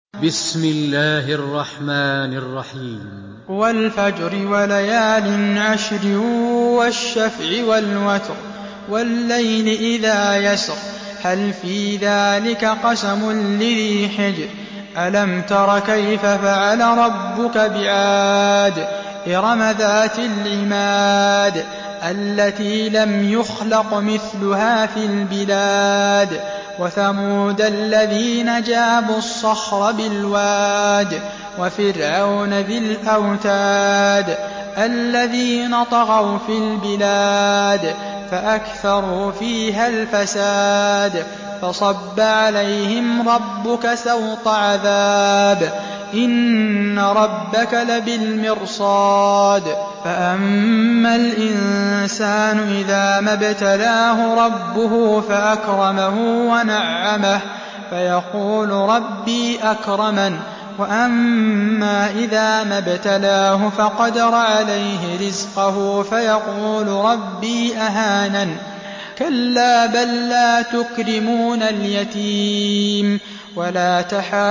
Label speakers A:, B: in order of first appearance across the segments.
A: بسم الله الرحمن الرحيم
B: والفجر وليال عشر والشفع والوتر والليل إذا يسر هل في ذلك قسم لذي حجر ألم تر كيف فعل ربك بعاد إرم ذات العماد التي لم يخلق مثلها في البلاد وثمود الذين جابوا الصخر بالواد وفرعون ذي الأوتاد الذين طغوا في البلاد فأكثروا فيها الفساد فصب عليهم ربك سوط عذاب إن ربك لبالمرصاد فأما الإنسان إذا ما ابتلاه ربه فأكرمه ونعمه فيقول ربي أكرمن وأما إذا ما ابتلاه فقدر عليه رزقه فيقول ربي أهانن كلا بل لا تكرمون اليتيم ولا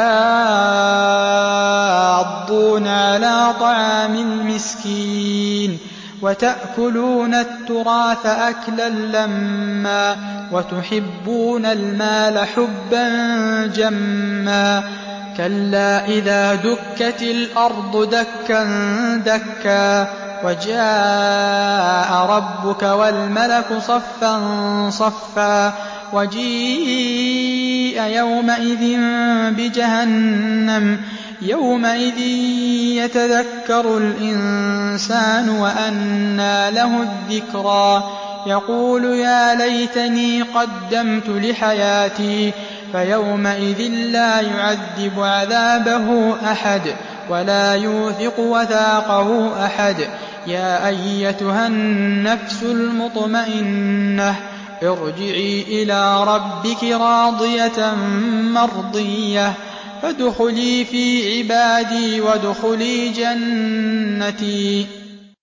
B: تحاضون على طعام المسكين وتأكلون التراث أكلا لما وتحبون المال حبا جما كلا إذا دكت الأرض دكا دكا وجاء ربك والملك صفا صفا وجيء يومئذ بجهنم يومئذ يتذكر الإنسان وأنى له الذكرى يقول يا ليتني قدمت لحياتي فيومئذ لا يعذب عذابه أحد ولا يوثق وثاقه أحد يا أيتها النفس المطمئنة ارجعي إلى ربك راضية مرضية فادخلي في عبادي وادخلي جنتي